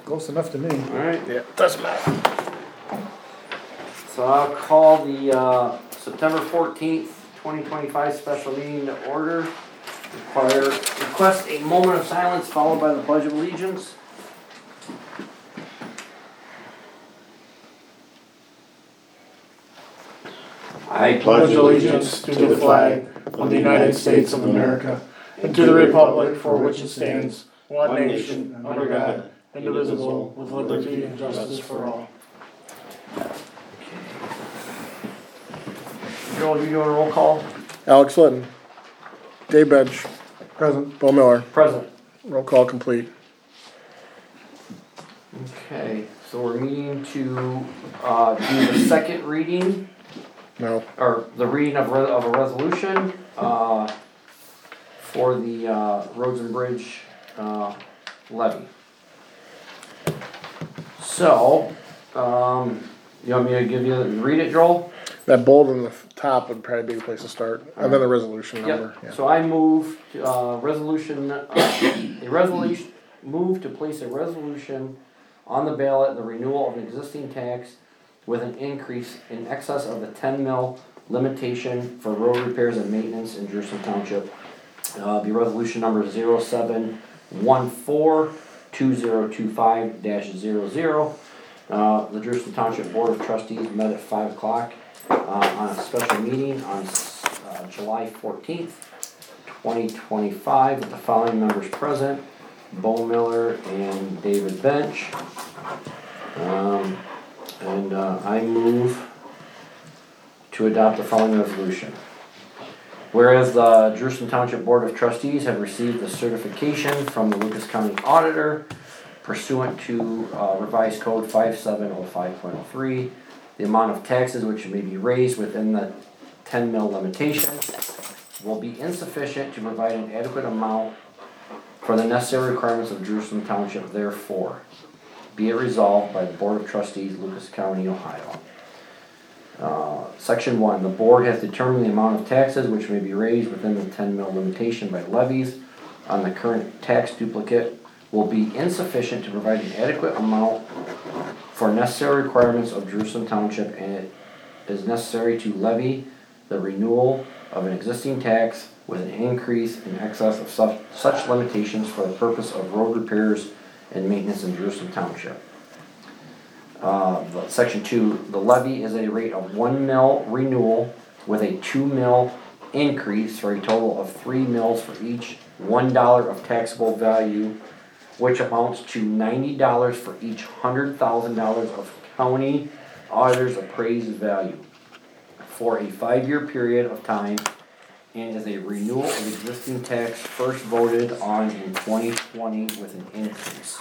Close enough to me. Alright, Yeah, doesn't matter. so I'll call the September 14th, 2025 special meeting to order. Request a moment of silence followed by the Pledge of Allegiance. I Pledge allegiance to the flag of the United States of America and to the republic for which it stands, one nation, under God, indivisible, with liberty and justice for all. Joel, you doing a roll call? Alex Litton. Dave Bench. Present. Bo Miller. Present. Roll call complete. Okay, so we're meeting to do the second reading, No. or the reading of a resolution for the Roads and Bridge levy. So, you want me to read it, Joel? That bold on the top would probably be the place to start. And then the resolution number. Yep. Yeah. So I move to, move to place a resolution on the ballot, the renewal of an existing tax with an increase in excess of the 10 mil limitation for road repairs and maintenance in Jerusalem Township. Be resolution number 0714-2025-00. The Jerusalem Township Board of Trustees met at 5 o'clock on a special meeting on July 14th, 2025, with the following members present: Bo Miller and David Bench. I move to adopt the following resolution. Whereas the Jerusalem Township Board of Trustees have received the certification from the Lucas County Auditor pursuant to revised code 5705.03, the amount of taxes which may be raised within the 10 mil limitation will be insufficient to provide an adequate amount for the necessary requirements of Jerusalem Township. Therefore, be it resolved by the Board of Trustees, Lucas County, Ohio. Section 1. The board has determined the amount of taxes which may be raised within the 10 mil limitation by levies on the current tax duplicate will be insufficient to provide an adequate amount for necessary requirements of Jerusalem Township, and it is necessary to levy the renewal of an existing tax with an increase in excess of such limitations for the purpose of road repairs and maintenance in Jerusalem Township. Section 2, the levy is a rate of 1 mil renewal with a 2 mil increase for a total of 3 mils for each $1 of taxable value, which amounts to $90 for each $100,000 of county auditor's appraised value for a 5-year period of time, and is a renewal of existing tax first voted on in 2020 with an increase.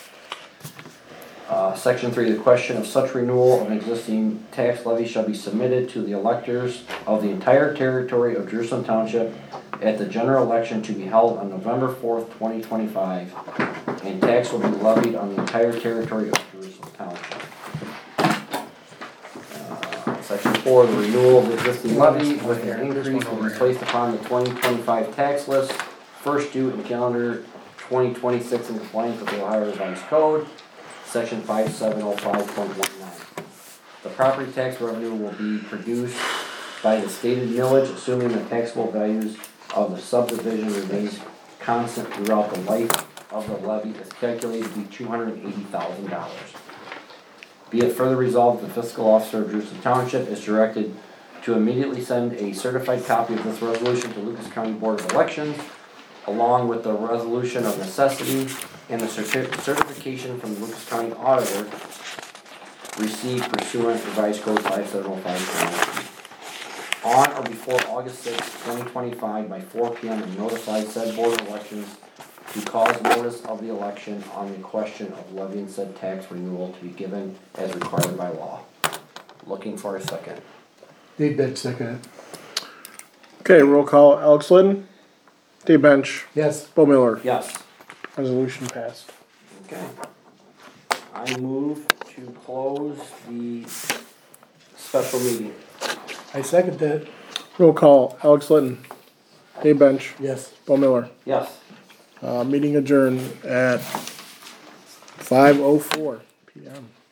Section 3, the question of such renewal of an existing tax levy shall be submitted to the electors of the entire territory of Jerusalem Township at the general election to be held on November 4th, 2025, and tax will be levied on the entire territory of Jerusalem Township. Section 4, the renewal of the existing levy with an increase will be placed upon the 2025 tax list, first due in calendar 2026 in compliance with the Ohio Revised Code, Section 5705.19. The property tax revenue will be produced by the stated millage, assuming the taxable values of the subdivision remains constant throughout the life of the levy is calculated to be $280,000. Be it further resolved, the fiscal officer of Jerusalem Township is directed to immediately send a certified copy of this resolution to Lucas County Board of Elections, along with the resolution of necessity and the certification from the Lucas County Auditor received pursuant to Revised Code 5705. On or before August 6, 2025 by 4 p.m. and notify said Board of Elections to cause notice of the election on the question of levying said tax renewal to be given as required by law. Looking for a second. Dave Bench, second. Okay, roll call. Alex Litton. Dave Bench. Yes. Bo Miller. Yes. Resolution passed. Okay. I move to close the special meeting. I second that. Roll call. Alex Litton. Dave Bench. Yes. Bo Miller. Yes. Meeting adjourned at 5:04 PM.